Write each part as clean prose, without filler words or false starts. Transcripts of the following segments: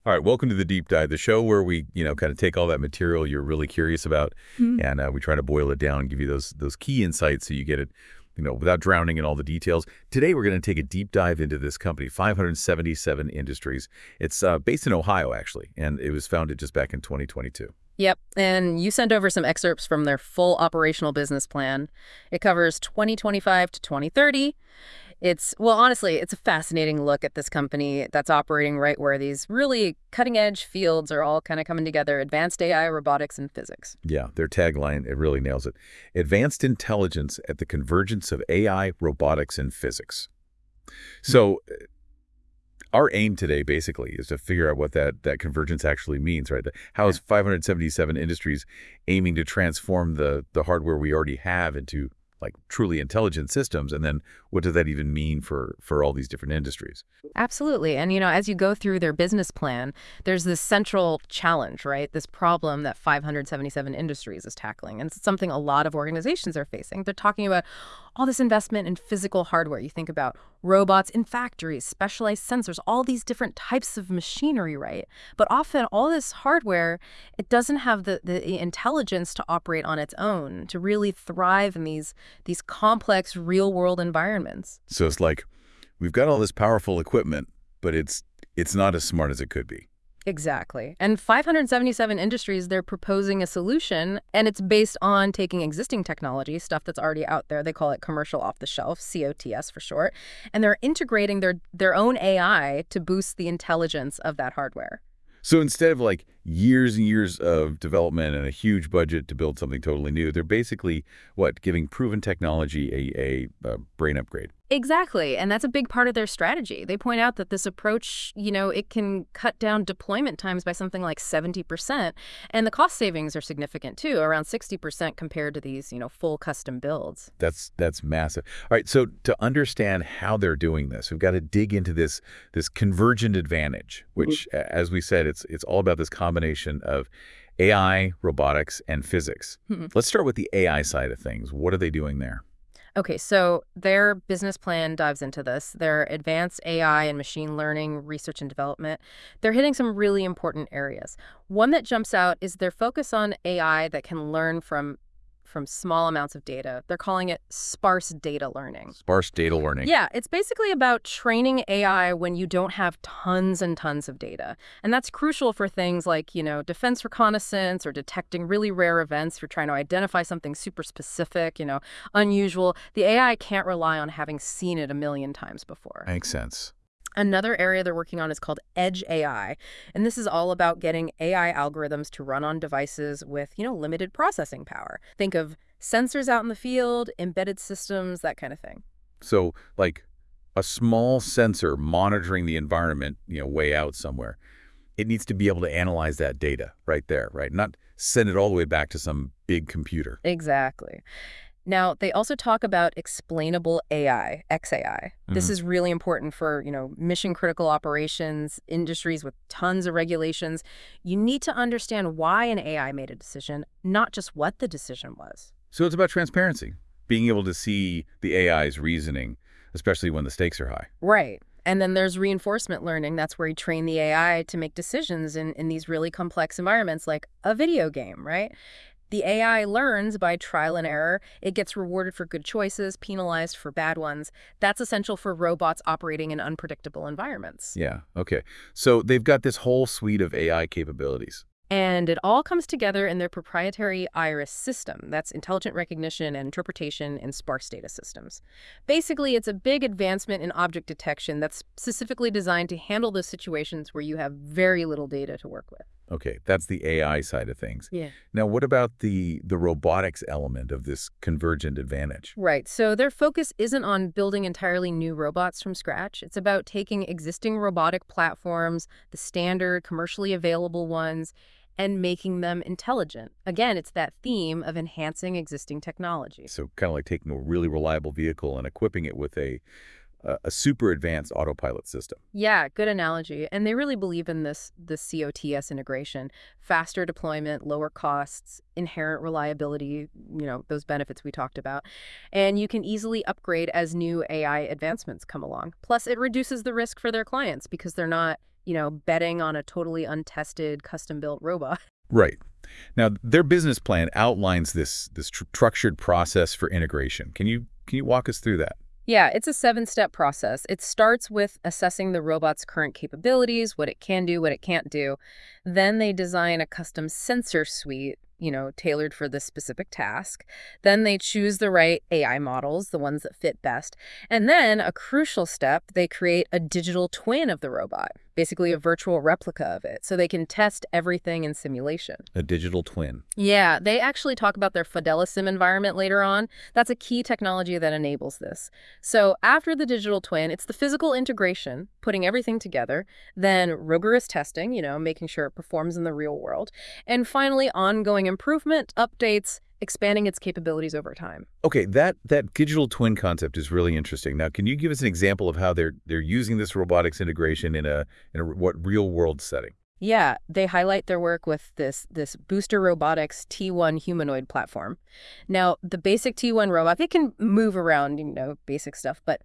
All right, welcome to the Deep Dive, the show where we, kind of take all that material you're really curious about, Mhm. and we try to boil it down and give you those key insights so you get it, without drowning in all the details. Today, we're going to take a deep dive into this company, 577 Industries. It's based in Ohio, actually, and it was founded just back in 2022. Yep. And you sent over some excerpts from their full operational business plan. It covers 2025 to 2030. Well, honestly, it's a fascinating look at this company that's operating right where these really cutting edge fields are all kind of coming together: advanced AI, robotics, and physics. Yeah, their tagline, it really nails it. Advanced intelligence at the convergence of AI, robotics, and physics. So our aim today basically is to figure out what that convergence actually means, right? How Yeah. is 577 Industries aiming to transform the hardware we already have into like truly intelligent systems, and then what does that even mean for all these different industries? Absolutely. And, as you go through their business plan, there's this central challenge, right? This problem that 577 Industries is tackling. And it's something a lot of organizations are facing. They're talking about all this investment in physical hardware. You think about robots in factories, specialized sensors, all these different types of machinery, right? But often all this hardware, it doesn't have the intelligence to operate on its own, to really thrive in these complex real world environments. So it's like we've got all this powerful equipment, but it's not as smart as it could be. Exactly. And 577 Industries, they're proposing a solution, and it's based on taking existing technology, stuff that's already out there. They call it commercial off the shelf, COTS for short, and they're integrating their own AI to boost the intelligence of that hardware. So instead of like years and years of development and a huge budget to build something totally new, they're basically giving proven technology a brain upgrade. Exactly. And that's a big part of their strategy. They point out that this approach, it can cut down deployment times by something like 70%. And the cost savings are significant too, around 60% compared to these, full custom builds. That's massive. All right, so to understand how they're doing this, we've got to dig into this convergent advantage, which, as we said, it's all about this combination of AI, robotics, and physics. Let's start with the AI side of things. What are they doing there? Okay, so their business plan dives into this. Their advanced AI and machine learning research and development, they're hitting some really important areas. One that jumps out is their focus on AI that can learn from small amounts of data. They're calling it sparse data learning. Sparse data learning. Yeah, it's basically about training AI when you don't have tons and tons of data. And that's crucial for things like, defense reconnaissance or detecting really rare events. If you're trying to identify something super specific, unusual. The AI can't rely on having seen it a million times before. Makes sense. Another area they're working on is called Edge AI, and this is all about getting AI algorithms to run on devices with, limited processing power. Think of sensors out in the field, embedded systems, that kind of thing. So, like a small sensor monitoring the environment, way out somewhere, it needs to be able to analyze that data right there, right? Not send it all the way back to some big computer. Exactly. Now, they also talk about explainable AI, XAI. This Hmm. is really important for, mission critical operations, industries with tons of regulations. You need to understand why an AI made a decision, not just what the decision was. So it's about transparency, being able to see the AI's reasoning, especially when the stakes are high. Right. And then there's reinforcement learning. That's where you train the AI to make decisions in these really complex environments like a video game, right? The AI learns by trial and error. It gets rewarded for good choices, penalized for bad ones. That's essential for robots operating in unpredictable environments. Yeah, okay. So they've got this whole suite of AI capabilities. And it all comes together in their proprietary Iris system. That's intelligent recognition and interpretation in sparse data systems. Basically, it's a big advancement in object detection that's specifically designed to handle those situations where you have very little data to work with. Okay, that's the AI side of things. Yeah. Now, what about the robotics element of this convergent advantage? Right. So their focus isn't on building entirely new robots from scratch. It's about taking existing robotic platforms, the standard commercially available ones, and making them intelligent. Again, it's that theme of enhancing existing technology. So kind of like taking a really reliable vehicle and equipping it with a super advanced autopilot system. Yeah, good analogy. And they really believe in this COTS integration, faster deployment, lower costs, inherent reliability, those benefits we talked about. And you can easily upgrade as new AI advancements come along. Plus, it reduces the risk for their clients because they're not betting on a totally untested, custom-built robot. Right. Now, their business plan outlines this structured process for integration. Can you walk us through that? Yeah, it's a 7-step process. It starts with assessing the robot's current capabilities, what it can do, what it can't do. Then they design a custom sensor suite, tailored for this specific task. Then they choose the right AI models, the ones that fit best. And then, a crucial step, they create a digital twin of the robot, basically a virtual replica of it, so they can test everything in simulation. A digital twin. Yeah, they actually talk about their Fidelisim environment later on. That's a key technology that enables this. So after the digital twin, it's the physical integration, putting everything together, then rigorous testing, making sure it performs in the real world, and finally ongoing improvement, updates, expanding its capabilities over time. Okay, that digital twin concept is really interesting. Now, can you give us an example of how they're using this robotics integration in a what real world setting? Yeah, they highlight their work with this Booster Robotics T1 humanoid platform. Now, the basic T1 robot, they can move around, basic stuff, but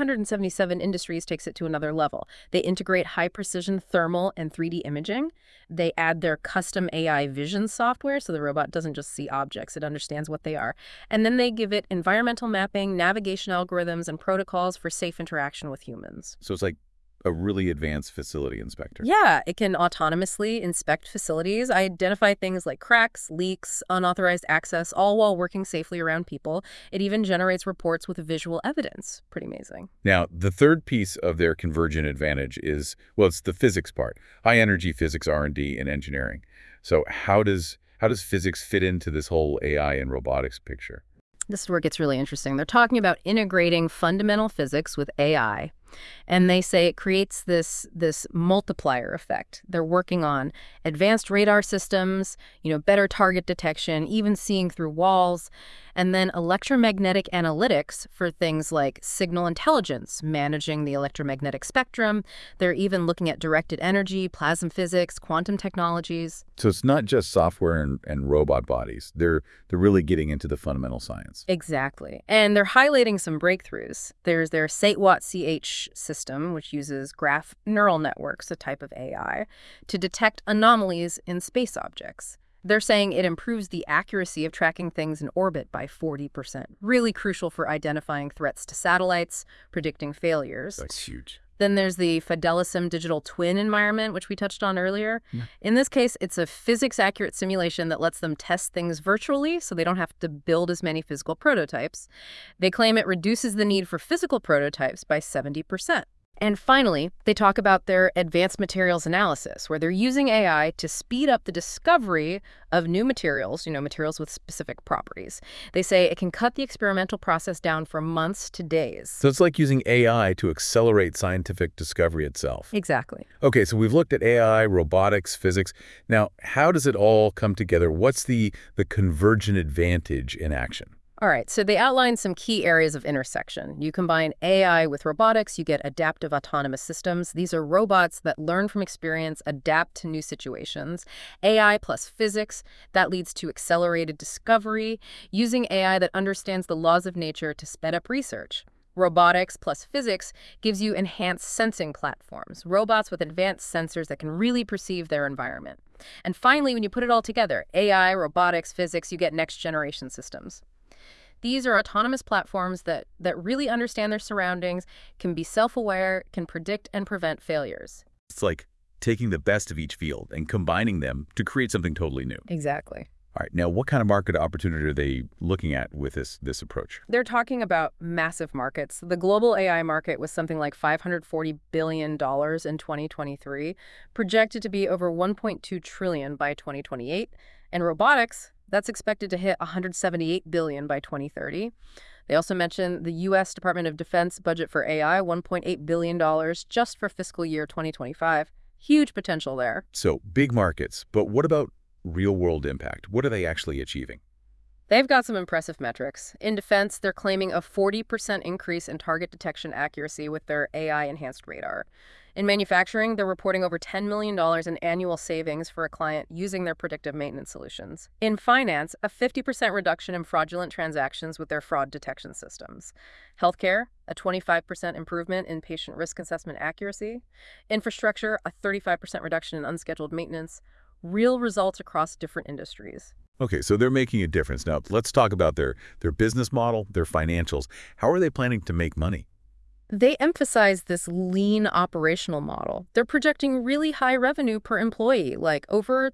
577 Industries takes it to another level. They integrate high-precision thermal and 3D imaging. They add their custom AI vision software, so the robot doesn't just see objects, it understands what they are. And then they give it environmental mapping, navigation algorithms, and protocols for safe interaction with humans. So it's like a really advanced facility inspector. Yeah, it can autonomously inspect facilities, identify things like cracks, leaks, unauthorized access, all while working safely around people. It even generates reports with visual evidence. Pretty amazing. Now, the third piece of their convergent advantage is, well, it's the physics part. High energy physics R&D and engineering. So how does physics fit into this whole AI and robotics picture? This is where it gets really interesting. They're talking about integrating fundamental physics with AI. And they say it creates this multiplier effect. They're working on advanced radar systems, better target detection, even seeing through walls, and then electromagnetic analytics for things like signal intelligence, managing the electromagnetic spectrum. They're even looking at directed energy, plasma physics, quantum technologies. So it's not just software and robot bodies. They're really getting into the fundamental science. Exactly. And they're highlighting some breakthroughs. There's their SATWAT-CH system, which uses graph neural networks, a type of AI, to detect anomalies in space objects. They're saying it improves the accuracy of tracking things in orbit by 40%. Really crucial for identifying threats to satellites, predicting failures. That's huge. Then there's the Fidelisim digital twin environment, which we touched on earlier. Yeah. In this case, it's a physics-accurate simulation that lets them test things virtually, so they don't have to build as many physical prototypes. They claim it reduces the need for physical prototypes by 70%. And finally, they talk about their advanced materials analysis, where they're using AI to speed up the discovery of new materials, materials with specific properties. They say it can cut the experimental process down from months to days. So it's like using AI to accelerate scientific discovery itself. Exactly. Okay, so we've looked at AI, robotics, physics. Now, how does it all come together? What's the convergent advantage in action? All right, so they outline some key areas of intersection. You combine AI with robotics, you get adaptive autonomous systems. These are robots that learn from experience, adapt to new situations. AI plus physics, that leads to accelerated discovery, using AI that understands the laws of nature to sped up research. Robotics plus physics gives you enhanced sensing platforms, robots with advanced sensors that can really perceive their environment. And finally, when you put it all together, AI, robotics, physics, you get next-generation systems. These are autonomous platforms that really understand their surroundings, can be self-aware, can predict and prevent failures. It's like taking the best of each field and combining them to create something totally new. Exactly. All right, now what kind of market opportunity are they looking at with this approach? They're talking about massive markets. The global AI market was something like $540 billion in 2023, projected to be over $1.2 trillion by 2028. And robotics, that's expected to hit $178 billion by 2030. They also mentioned the U.S. Department of Defense budget for AI, $1.8 billion just for fiscal year 2025. Huge potential there. So big markets, but what about real-world impact? What are they actually achieving? They've got some impressive metrics. In defense, they're claiming a 40% increase in target detection accuracy with their AI-enhanced radar. In manufacturing, they're reporting over $10 million in annual savings for a client using their predictive maintenance solutions. In finance, a 50% reduction in fraudulent transactions with their fraud detection systems. Healthcare, a 25% improvement in patient risk assessment accuracy. Infrastructure, a 35% reduction in unscheduled maintenance. Real results across different industries. Okay, so they're making a difference. Now, let's talk about their business model, their financials. How are they planning to make money? They emphasize this lean operational model. They're projecting really high revenue per employee, like over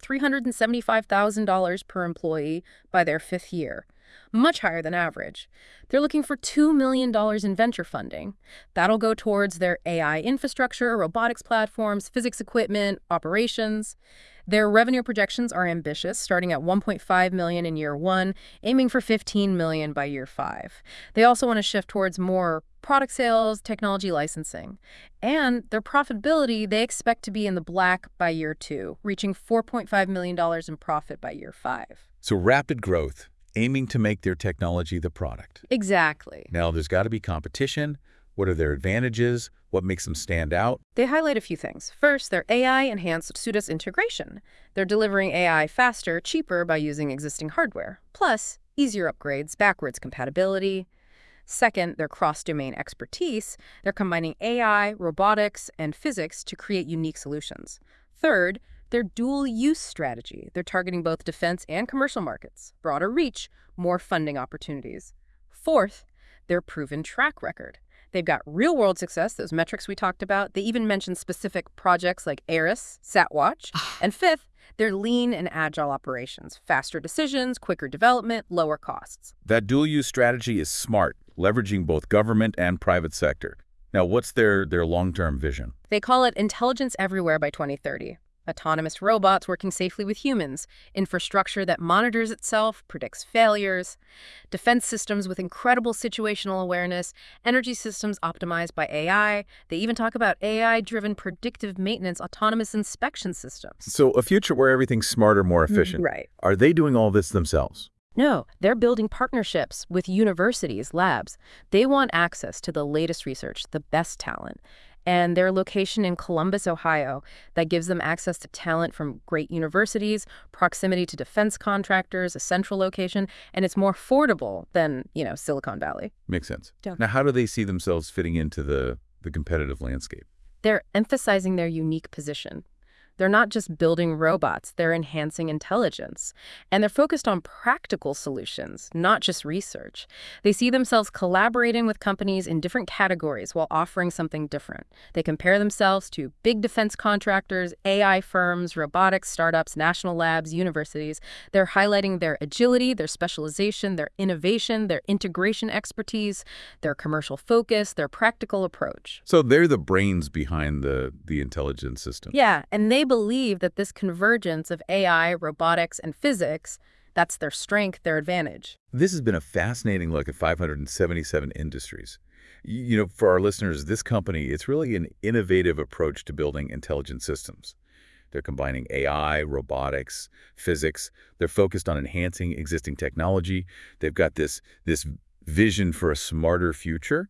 $375,000 per employee by their 5th year, much higher than average. They're looking for $2 million in venture funding. That'll go towards their AI infrastructure, robotics platforms, physics equipment, operations. Their revenue projections are ambitious, starting at $1.5 million in year 1, aiming for $15 million by year 5. They also want to shift towards more product sales, technology licensing. And their profitability, they expect to be in the black by year 2, reaching $4.5 million in profit by year 5. So rapid growth, aiming to make their technology the product. Exactly. Now, there's got to be competition. What are their advantages? What makes them stand out? They highlight a few things. First, their AI-enhanced Sudas integration. They're delivering AI faster, cheaper by using existing hardware. Plus, easier upgrades, backwards compatibility. Second, their cross-domain expertise. They're combining AI, robotics, and physics to create unique solutions. Third, their dual-use strategy. They're targeting both defense and commercial markets. Broader reach, more funding opportunities. Fourth, their proven track record. They've got real-world success, those metrics we talked about. They even mention specific projects like ARIS, SatWatch. And fifth, their lean and agile operations. Faster decisions, quicker development, lower costs. That dual-use strategy is smart, leveraging both government and private sector. Now, what's their long-term vision? They call it intelligence everywhere by 2030. Autonomous robots working safely with humans, infrastructure that monitors itself, predicts failures, defense systems with incredible situational awareness, energy systems optimized by AI. They even talk about AI-driven predictive maintenance autonomous inspection systems. So a future where everything's smarter, more efficient. Right. Are they doing all this themselves? No, they're building partnerships with universities, labs. They want access to the latest research, the best talent. And their location in Columbus, Ohio, that gives them access to talent from great universities, proximity to defense contractors, a central location, and it's more affordable than, Silicon Valley. Makes sense. Yeah. Now, how do they see themselves fitting into the competitive landscape? They're emphasizing their unique position. They're not just building robots, they're enhancing intelligence. And they're focused on practical solutions, not just research. They see themselves collaborating with companies in different categories while offering something different. They compare themselves to big defense contractors, AI firms, robotics startups, national labs, universities. They're highlighting their agility, their specialization, their innovation, their integration expertise, their commercial focus, their practical approach. So they're the brains behind the intelligence system. Yeah, and they believe that this convergence of AI, robotics, and physics, that's their strength, their advantage. This has been a fascinating look at 577 industries. For our listeners, this company, it's really an innovative approach to building intelligent systems. They're combining AI, robotics, physics. They're focused on enhancing existing technology. They've got this vision for a smarter future.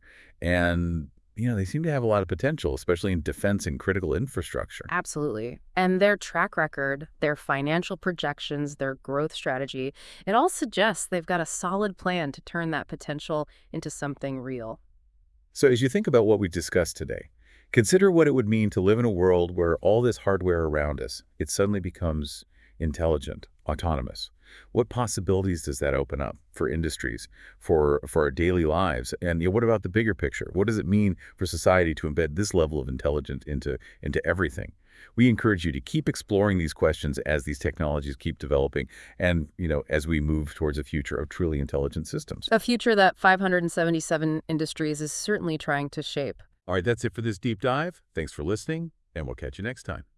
And they seem to have a lot of potential, especially in defense and critical infrastructure. Absolutely. And their track record, their financial projections, their growth strategy, it all suggests they've got a solid plan to turn that potential into something real. So as you think about what we discussed today, consider what it would mean to live in a world where all this hardware around us, it suddenly becomes intelligent, autonomous. What possibilities does that open up for industries, for our daily lives? And what about the bigger picture? What does it mean for society to embed this level of intelligence into everything? We encourage you to keep exploring these questions as these technologies keep developing and, as we move towards a future of truly intelligent systems. A future that 577 Industries is certainly trying to shape. All right, that's it for this deep dive. Thanks for listening, and we'll catch you next time.